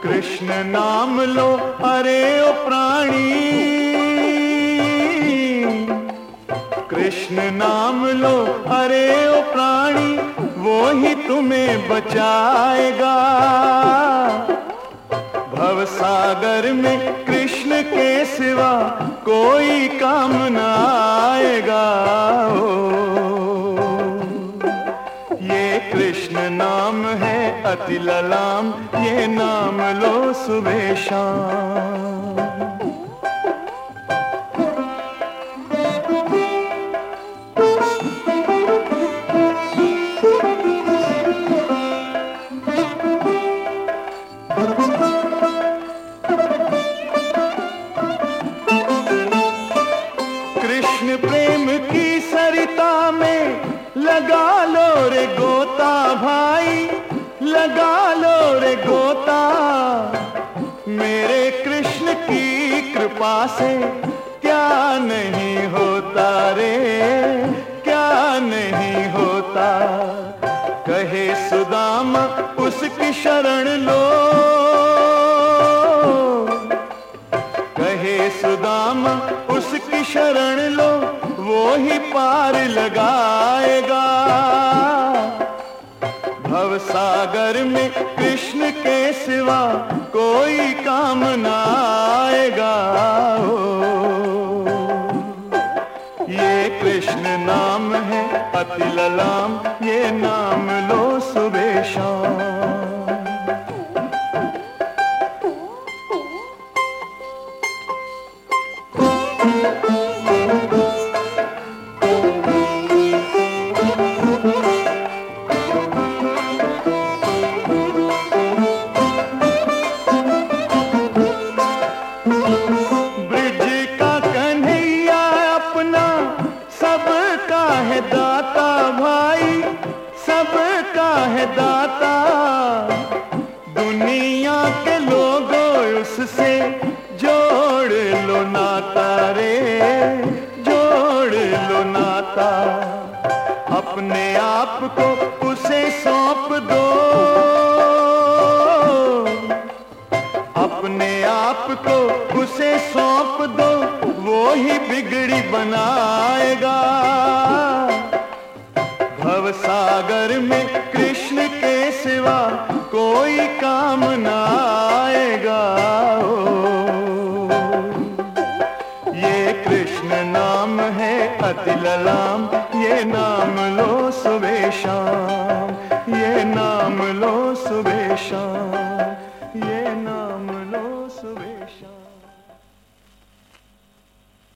कृष्ण नाम लो अरे ओ प्राणी, कृष्ण नाम लो अरे ओ प्राणी, वो ही तुम्हें बचाएगा। भवसागर में कृष्ण के सिवा कोई काम न आएगा। ये कृष्ण नाम है अति ललाम, ये नाम लो सुबह शाम। कृष्ण प्रेम की सरिता में लगा लो रे गोता भाई, लगा लो रे गोता। मेरे कृष्ण की कृपा से क्या नहीं होता रे, क्या नहीं होता। कहे सुदामा उसकी शरण लो, कहे सुदामा उसकी शरण लो, वो ही पार लगाएगा। भवसागर में कृष्ण के सिवा कोई काम न आएगा। ये कृष्ण नाम है अति ललाम, ये नाम लो सुबह शाम। ब्रिज का कन्हैया अपना सबका है दाता भाई, सबका है दाता। दुनिया के लोगों उससे जोड़ लो नाता रे, जोड़ लो नाता। अपने आप को उसे सौंप दो, अपने आप को उसे सौंप दो, वो ही बिगड़ी बनाएगा। भवसागर में कृष्ण के सिवा कोई काम न आएगा। ये कृष्ण नाम है अति ललाम, ये नाम लो सुबह शाम, ये नाम लो सुबह शाम।